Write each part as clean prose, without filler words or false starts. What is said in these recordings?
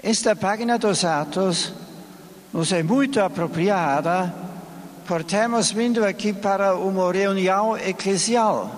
Esta página dos Atos nos é muito apropriada por termos vindo aqui para uma reunião eclesial.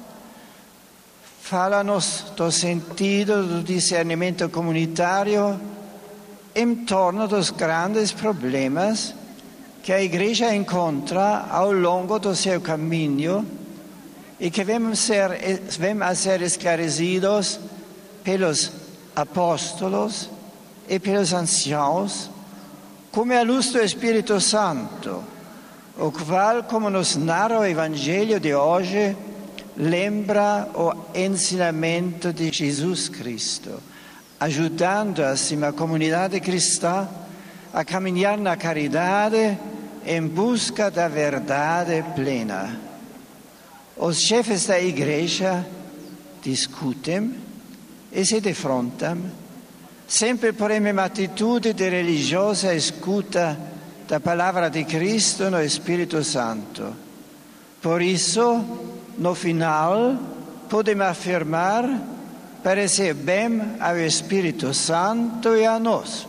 Fala-nos do sentido do discernimento comunitário em torno dos grandes problemas que a Igreja encontra ao longo do seu caminho e que vêm a ser esclarecidos pelos apóstolos e pelos anciãos, como a luz do Espírito Santo, o qual, como nos narra o Evangelho de hoje, lembra o ensinamento de Jesus Cristo, ajudando assim a comunidade cristã a caminhar na caridade em busca da verdade plena. Os chefes da Igreja discutem e se defrontam, sempre por uma atitude de religiosa escuta da palavra de Cristo no Espírito Santo. Por isso, no final, podemos afirmar: parece bem ao Espírito Santo e a nós.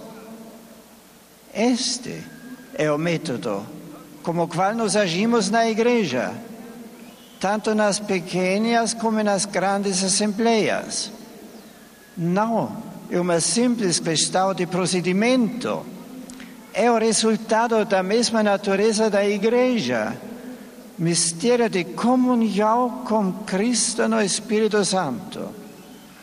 Este é o método como o qual nós agimos na Igreja, tanto nas pequenas como nas grandes assembleias. Não é uma simples questão de procedimento, é o resultado da mesma natureza da Igreja, mistério de comunhão com Cristo no Espírito Santo.